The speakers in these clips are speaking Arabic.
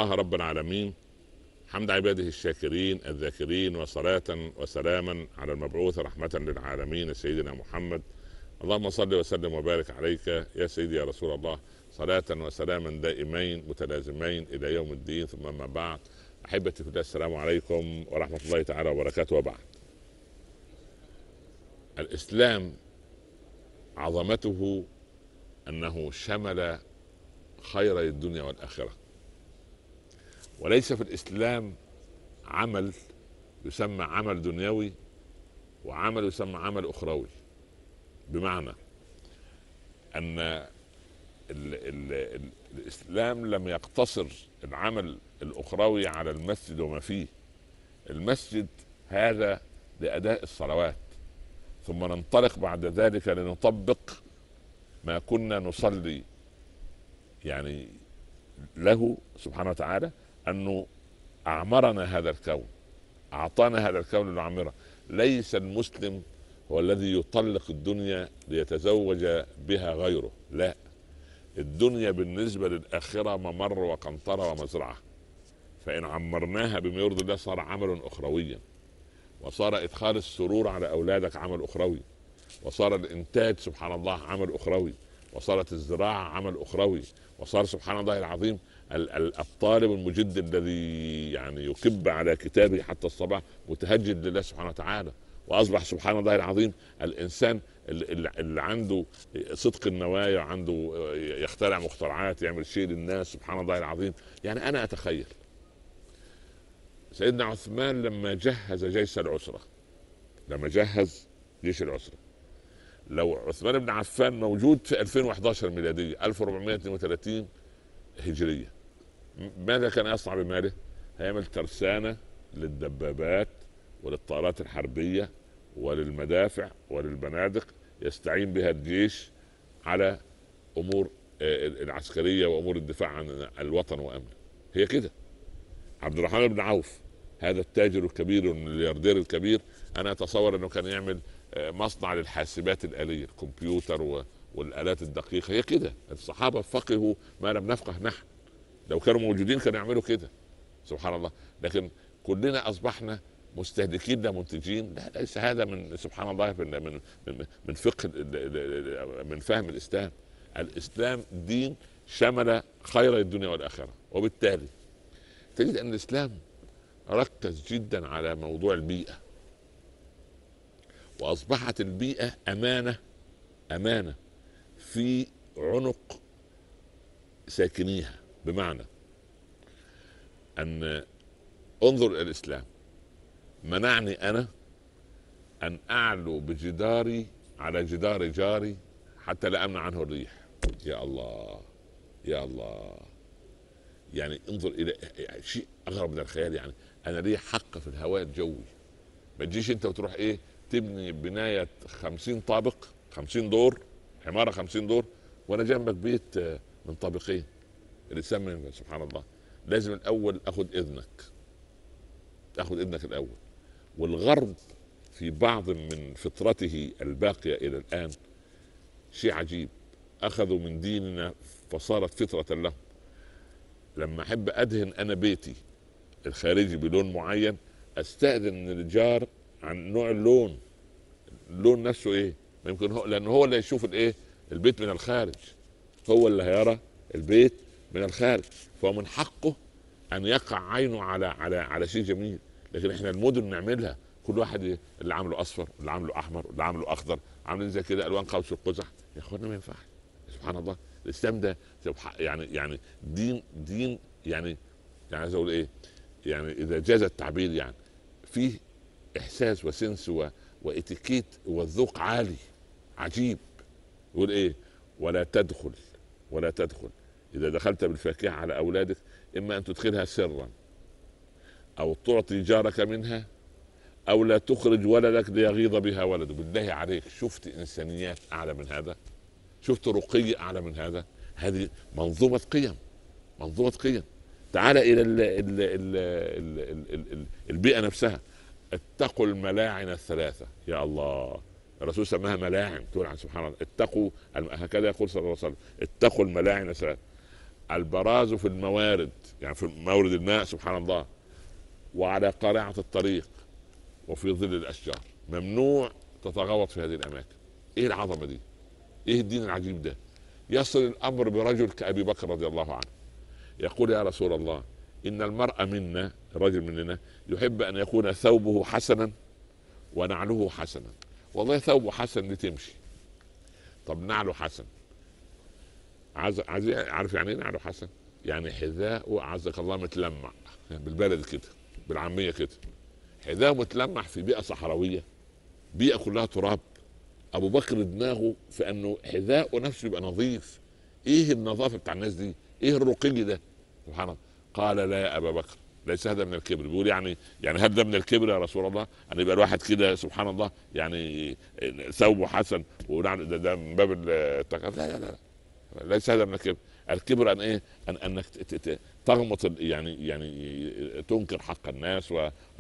الله رب العالمين حمد عباده الشاكرين الذاكرين، وصلاة وسلاما على المبعوث رحمة للعالمين سيدنا محمد. اللهم صل وسلم وبارك عليك يا سيدي يا رسول الله، صلاة وسلاما دائمين متلازمين إلى يوم الدين. ثم ما بعد، أحبتي في الله، السلام عليكم ورحمة الله تعالى وبركاته. وبعد، الإسلام عظمته أنه شمل خير الدنيا والآخرة، وليس في الإسلام عمل يسمى عمل دنيوي وعمل يسمى عمل أخروي. بمعنى أن الإسلام لم يقتصر العمل الأخروي على المسجد وما فيه. المسجد هذا لأداء الصلوات، ثم ننطلق بعد ذلك لنطبق ما كنا نصلي يعني له سبحانه وتعالى، أنه أعمرنا هذا الكون، أعطانا هذا الكون لنعمره. ليس المسلم هو الذي يطلق الدنيا ليتزوج بها غيره، لا، الدنيا بالنسبة للآخرة ممر وقنطرة ومزرعة، فإن عمرناها بما يرضي الله صار عمل أخرويا، وصار إدخال السرور على أولادك عمل أخروي، وصار الإنتاج سبحان الله عمل أخروي، وصارت الزراعة عمل أخروي، وصار سبحان الله العظيم الطالب المجد الذي يعني يكب على كتابه حتى الصباح متهجد لله سبحانه وتعالى، واصبح سبحان الله العظيم الانسان اللي عنده صدق النوايا، عنده يخترع مخترعات، يعمل شيء للناس سبحان الله العظيم. يعني انا اتخيل سيدنا عثمان لما جهز جيش العسرة، لما جهز جيش العسرة، لو عثمان بن عفان موجود في 2011 ميلادية 1432 هجرية، ماذا كان يصنع بماله؟ هيعمل ترسانة للدبابات وللطائرات الحربية وللمدافع وللبنادق يستعين بها الجيش على أمور العسكرية وأمور الدفاع عن الوطن وأمنه. هي كده. عبد الرحمن بن عوف هذا التاجر الكبير والملياردير الكبير، أنا أتصور أنه كان يعمل مصنع للحاسبات الآلية، الكمبيوتر والآلات الدقيقة. هي كده. الصحابة فقهوا ما لم نفقه نحن، لو كانوا موجودين كانوا يعملوا كده سبحان الله. لكن كلنا أصبحنا مستهلكين لا منتجين. لا، ليس هذا من سبحان الله من فقه، من فهم الإسلام. الإسلام دين شمل خير الدنيا والآخرة، وبالتالي تجد أن الإسلام ركز جدا على موضوع البيئة، وأصبحت البيئة أمانة في عنق ساكنيها. بمعنى أن انظر إلى الإسلام، منعني أنا أن أعلو بجداري على جدار جاري حتى لا أمنع عنه الريح. يا الله يا الله، يعني انظر إلى شيء أغرب من الخيال. يعني أنا لي حق في الهواء الجوي، ما تجيش أنت وتروح تبني بناية 50 طابق 50 دور، عمارة 50 دور، وأنا جنبك بيت من طابقين. الإسلام سبحان الله لازم الأول أخذ إذنك الأول. والغرب في بعض من فطرته الباقية إلى الآن شيء عجيب، أخذوا من ديننا فصارت فطرة لهم. لما أحب أدهن أنا بيتي الخارجي بلون معين، أستأذن من الجار عن نوع اللون نفسه إيه، ما يمكن هو، لأنه هو اللي يشوف البيت من الخارج، هو اللي هيرى البيت من الخارج، فهو من حقه أن يقع عينه على شيء جميل. لكن احنا المدن نعملها كل واحد اللي عامله اصفر واللي عامله احمر واللي عامله اخضر، عاملين زي كده الوان قوس القزح. يا اخوانا ما ينفعش سبحان الله. الاسلام ده يعني دين يعني عايز اقول يعني اذا جاز التعبير، يعني فيه احساس وسنس واتيكيت والذوق عالي عجيب. يقول ولا تدخل اذا دخلت بالفاكهة على اولادك اما ان تدخلها سرا او تعطي جارك منها او لا تخرج ولدك ليغيظ بها ولده. بالله عليك، شفت انسانيات اعلى من هذا؟ شفت رقي اعلى من هذا؟ هذه منظومة قيم. تعال الى البيئة نفسها. اتقوا الملاعن الثلاثة. يا الله، الرسول سماها ملاعن. تقول عن سبحان الله، اتقوا، هكذا يقول صلى الله عليه وسلم، اتقوا الملاعن الثلاثة. البراز في الموارد، يعني في مورد الماء سبحان الله، وعلى قارعة الطريق، وفي ظل الأشجار. ممنوع تتغوط في هذه الأماكن. إيه العظمة دي؟ إيه الدين العجيب ده؟ يصل الأمر برجل كأبي بكر رضي الله عنه يقول يا رسول الله إن المرء منا، الرجل مننا، يحب أن يكون ثوبه حسنا ونعله حسنا. والله ثوبه حسن لتمشي، طب نعله حسن. عارف يعني ايه نعله حسن؟ يعني حذاءه عزك الله متلمع، يعني بالبلد كده، بالعاميه كده، حذاءه متلمع في بيئه صحراويه، بيئه كلها تراب. ابو بكر دماغه في انه حذاءه نفسه يبقى نظيف. ايه النظافه بتاع الناس دي؟ ايه الرقي ده؟ سبحان الله. قال لا يا ابا بكر، ليس هذا من الكبر. بيقول يعني هل ده من الكبر يا رسول الله ان يبقى الواحد كده سبحان الله يعني ثوبه حسن ونعم؟ ده من باب لا، ليس هذا من الكبر. الكبر ان ايه؟ انك تغمط، يعني تنكر حق الناس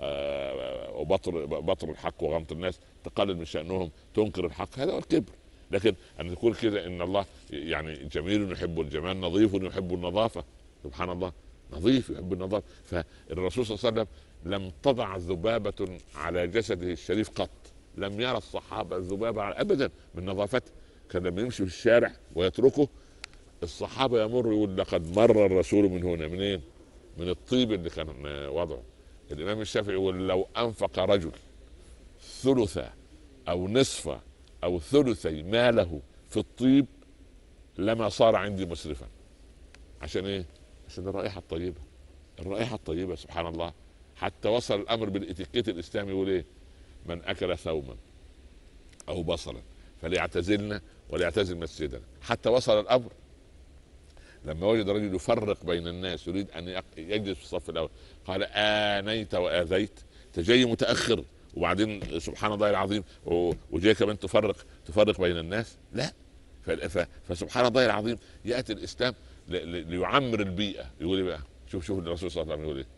وبطر الحق وغمط الناس، تقلل من شأنهم، تنكر الحق، هذا هو الكبر. لكن ان تقول كده ان الله يعني جميل يحب الجمال، نظيف يحب النظافه، سبحان الله، نظيف يحب النظافه. فالرسول صلى الله عليه وسلم لم تضع ذبابه على جسده الشريف قط، لم يرى الصحابه الذبابه ابدا من نظافته. كان لما يمشي في الشارع ويتركه الصحابه يمر يقول لقد مر الرسول من هنا. منين؟ من الطيب اللي كان وضعه. الامام الشافعي يقول لو انفق رجل ثلث او نصف او ثلثي ماله في الطيب لما صار عندي مسرفا. عشان ايه؟ عشان الرائحه الطيبه، الرائحه الطيبه سبحان الله. حتى وصل الامر بالاتيكيت الاسلامي يقول ايه؟ من اكل ثوما او بصلا فليعتزلنا وليعتزل مسجدنا. حتى وصل الامر لما وجد رجل يفرق بين الناس يريد ان يجلس في الصف الاول قال آنيت وآذيت، تجي متاخر وبعدين سبحان الله العظيم وجاي كمان تفرق بين الناس؟ لا. فسبحان الله العظيم ياتي الاسلام ليعمر البيئه. يقول ايه بقى؟ شوف الرسول صلى الله عليه وسلم يقول ايه؟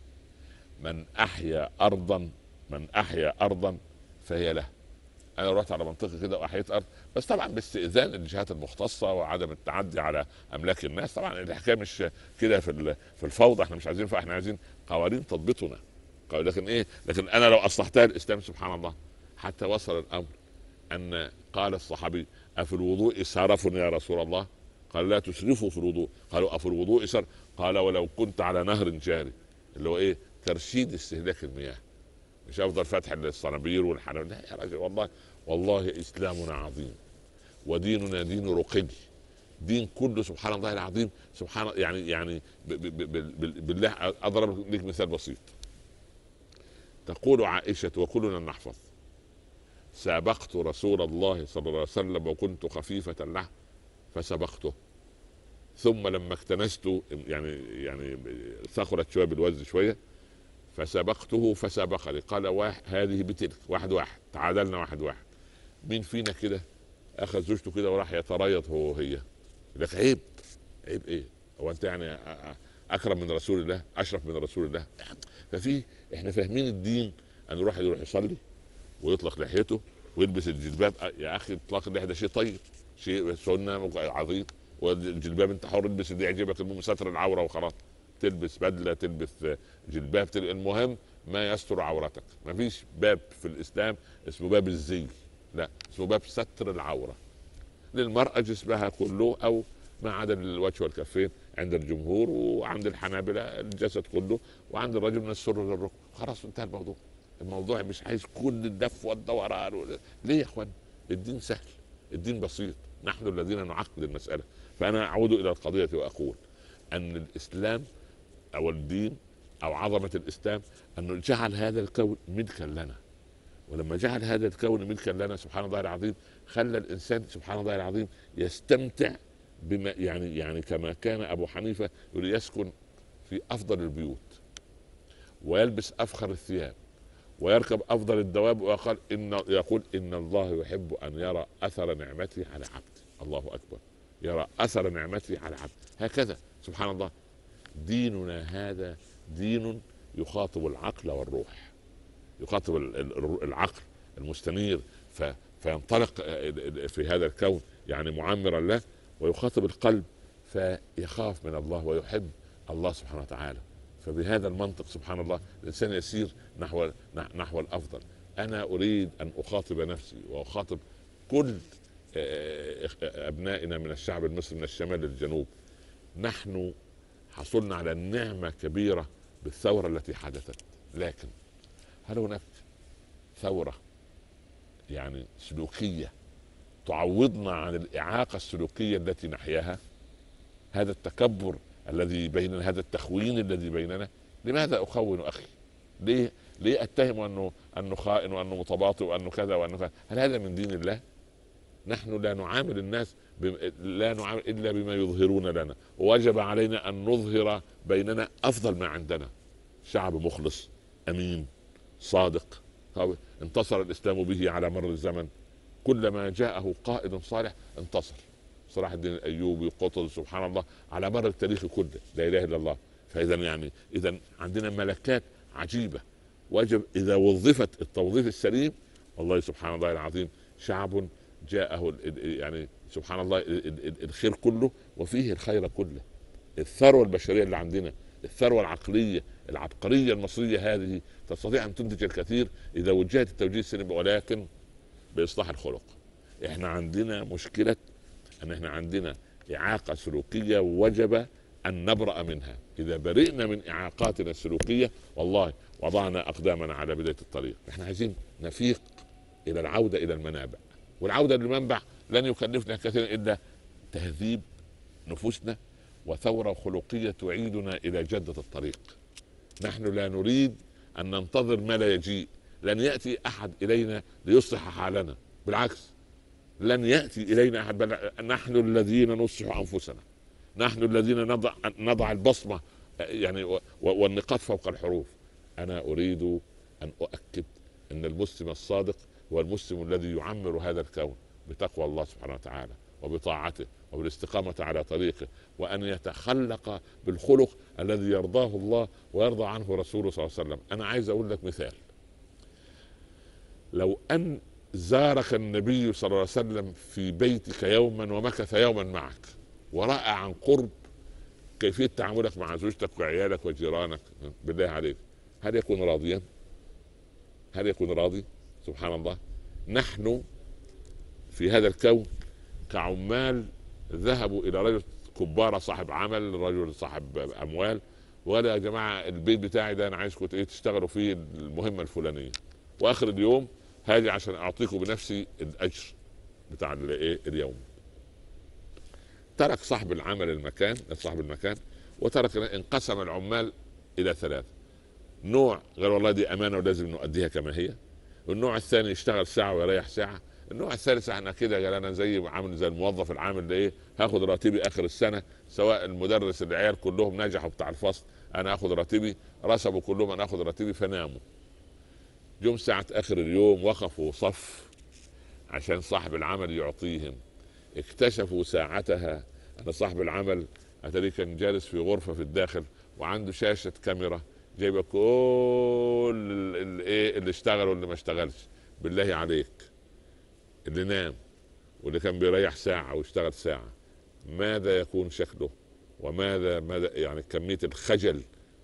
من احيا ارضا فهي له. انا رحت على منطقه كده واحييت ارض، بس طبعا باستئذان الجهات المختصه وعدم التعدي على املاك الناس. طبعا الحكايه مش كده في الفوضى، احنا مش عايزين، فاحنا عايزين قوانين تضبطنا. لكن ايه؟ لكن انا لو اصلحتها الاسلام سبحان الله. حتى وصل الامر ان قال الصحابي افي الوضوء سرف يا رسول الله؟ قال لا تسرفوا في الوضوء. قالوا افي الوضوء سرف؟ قال ولو كنت على نهر جاري، اللي هو ايه؟ ترشيد استهلاك المياه، مش افضل فتح الصنابير والحنان. لا يا راجل، والله اسلامنا عظيم وديننا دين رقي، دين كله سبحان الله العظيم. سبحان يعني بالله اضرب لك مثال بسيط. تقول عائشه وكلنا نحفظ: سابقت رسول الله صلى الله عليه وسلم وكنت خفيفه اللحم فسبقته، ثم لما اكتنست يعني ثقلت شويه بالوزن شويه فسبقته فسبقني. قال هذه بتلك، واحد تعادلنا واحد. مين فينا كده اخذ زوجته كده وراح يتريض هو وهي؟ لك عيب ايه؟ هو انت يعني اكرم من رسول الله؟ اشرف من رسول الله؟ ففي احنا فاهمين الدين ان يروح يصلي ويطلق لحيته ويلبس الجلباب. يا اخي اطلاق اللحيه ده شيء طيب، شيء سنه عظيم، والجلباب انت حر البس اللي يعجبك، المهم ستر العوره وخلاص. تلبس بدله، تلبس جلباب، المهم ما يستر عورتك. ما فيش باب في الاسلام اسمه باب الزي، لا، اسمه باب ستر العوره. للمراه جسمها كله او ما عدا الوجه والكفين عند الجمهور، وعند الحنابلة الجسد كله، وعند الرجل من السر للركب. خلاص انتهى الموضوع مش عايز كل الدف والدوران. ليه يا اخوان؟ الدين سهل، الدين بسيط، نحن الذين نعقد المسألة. فأنا أعود إلى القضية وأقول أن الإسلام أو الدين أو عظمة الإسلام أنه جعل هذا الكون ملكا لنا، ولما جعل هذا الكون ملكا لنا سبحان الله العظيم خلى الإنسان سبحان الله العظيم يستمتع بما يعني كما كان أبو حنيفة يسكن في أفضل البيوت ويلبس أفخر الثياب ويركب أفضل الدواب، يقول إن الله يحب أن يرى أثر نعمته على عبد. الله أكبر، يرى أثر نعمته على عبد. هكذا سبحان الله ديننا هذا دين يخاطب العقل والروح، يخاطب العقل المستنير فينطلق في هذا الكون يعني معمرا له، ويخاطب القلب فيخاف من الله ويحب الله سبحانه وتعالى. فبهذا المنطق سبحان الله الإنسان يسير نحو الأفضل. أنا أريد أن أخاطب نفسي وأخاطب كل أبنائنا من الشعب المصري من الشمال للجنوب. نحن حصلنا على نعمة كبيرة بالثورة التي حدثت، لكن هل هناك ثورة يعني سلوكية تعوضنا عن الإعاقة السلوكية التي نحياها؟ هذا التكبر الذي بيننا، هذا التخوين الذي بيننا، لماذا أخون أخي؟ ليه أتهم أنه خائن وأنه متباطئ وأنه كذا وأنه كذا؟ هل هذا من دين الله؟ نحن لا نعامل الناس لا نعامل إلا بما يظهرون لنا، ووجب علينا أن نظهر بيننا أفضل ما عندنا. شعب مخلص أمين صادق انتصر الإسلام به على مر الزمن. كلما جاءه قائد صالح انتصر. صلاح الدين الأيوبي قطز سبحان الله على مر التاريخ كله، لا إله إلا الله. فإذا يعني إذا عندنا ملكات عجيبة، وجب إذا وظفت التوظيف السليم والله سبحان الله العظيم شعب جاءه يعني سبحان الله الخير كله وفيه الخير كله. الثروة البشرية اللي عندنا، الثروة العقلية العبقرية المصرية هذه تستطيع أن تنتج الكثير إذا وجهت التوجيه السليم، ولكن بإصلاح الخلق. إحنا عندنا مشكلة أن إحنا عندنا إعاقة سلوكية وجب أن نبرأ منها. إذا برئنا من إعاقاتنا السلوكية والله وضعنا أقدامنا على بداية الطريق. إحنا عايزين نفيق إلى العودة إلى المنابع، والعودة للمنبع لن يكلفنا كثيرا إلا تهذيب نفوسنا وثورة خلقية تعيدنا إلى جدة الطريق. نحن لا نريد أن ننتظر ما لا يجيء. لن يأتي أحد إلينا ليصلح حالنا، بالعكس لن يأتي إلينا أحد، بل نحن الذين نصلح أنفسنا، نحن الذين نضع البصمة يعني والنقاط فوق الحروف. أنا أريد أن أؤكد أن المسلم الصادق هو المسلم الذي يعمر هذا الكون بتقوى الله سبحانه وتعالى وبطاعته وبالاستقامة على طريقه، وأن يتخلق بالخلق الذي يرضاه الله ويرضى عنه رسوله صلى الله عليه وسلم. أنا عايز أقول لك مثال. لو أن زارك النبي صلى الله عليه وسلم في بيتك يوما ومكث يوما معك ورأى عن قرب كيفية تعاملك مع زوجتك وعيالك وجيرانك، بالله عليك هل يكون راضيا؟ هل يكون راضي؟ سبحان الله. نحن في هذا الكون كعمال ذهبوا إلى رجل كبارة صاحب عمل، رجل صاحب أموال، وقال يا جماعة البيت بتاعي ده أنا عايزكم تشتغلوا فيه المهمة الفلانية، وآخر اليوم هاجي عشان أعطيكم بنفسي الأجر بتاع اليوم. ترك صاحب العمل المكان، صاحب المكان، وترك انقسم العمال إلى ثلاثة. نوع قال والله دي أمانة ولازم نؤديها كما هي. والنوع الثاني يشتغل ساعة ويريح ساعة. النوع الثالث احنا كده قال انا زي عامل زي الموظف العامل ده ايه، هاخد راتبي اخر السنه، سواء المدرس العيال كلهم نجحوا بتاع الفصل انا اخد راتبي، رسبوا كلهم انا اخد راتبي، فناموا. يوم ساعة اخر اليوم وقفوا صف عشان صاحب العمل يعطيهم. اكتشفوا ساعتها ان صاحب العمل اتاري كان جالس في غرفة في الداخل وعنده شاشة كاميرا جايبه كل اللي اشتغل واللي ما اشتغلش. بالله عليك اللي نام واللي كان بيريح ساعة ويشتغل ساعة ماذا يكون شكله؟ وماذا يعني كمية الخجل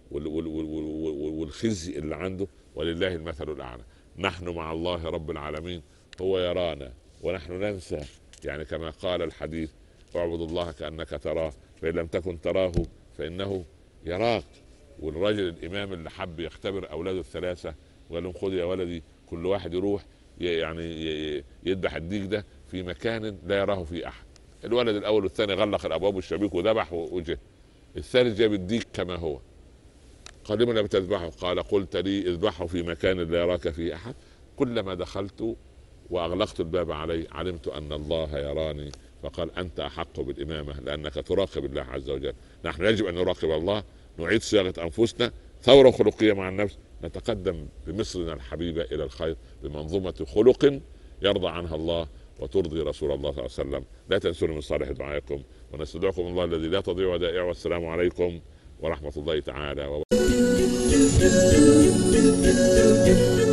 والخزي اللي عنده؟ ولله المثل الأعلى. نحن مع الله رب العالمين، هو يرانا ونحن ننسى. يعني كما قال الحديث اعبد الله كأنك تراه فإن لم تكن تراه فإنه يراك. والرجل الإمام اللي حب يختبر أولاده الثلاثة وقال لهم خذ يا ولدي كل واحد يروح يعني يذبح الديك ده في مكان لا يراه فيه احد. الولد الاول والثاني غلق الابواب والشبابيك وذبح وجه. الثالث جاب الديك كما هو. قال لمن لم تذبحه؟ قال قلت لي اذبحه في مكان لا يراك فيه احد. كلما دخلت واغلقت الباب علي علمت ان الله يراني، فقال انت احق بالامامه لانك تراقب الله عز وجل. نحن يجب ان نراقب الله، نعيد صياغه انفسنا، ثوره خلقيه مع النفس، نتقدم بمصرنا الحبيبه الى الخير بمنظومه خلق يرضى عنها الله وترضي رسول الله صلى الله عليه وسلم. لا تنسوني من صالح دعائكم، ونستودعكم الله الذي لا تضيع ودائعه. والسلام عليكم ورحمه الله تعالى وبركاته.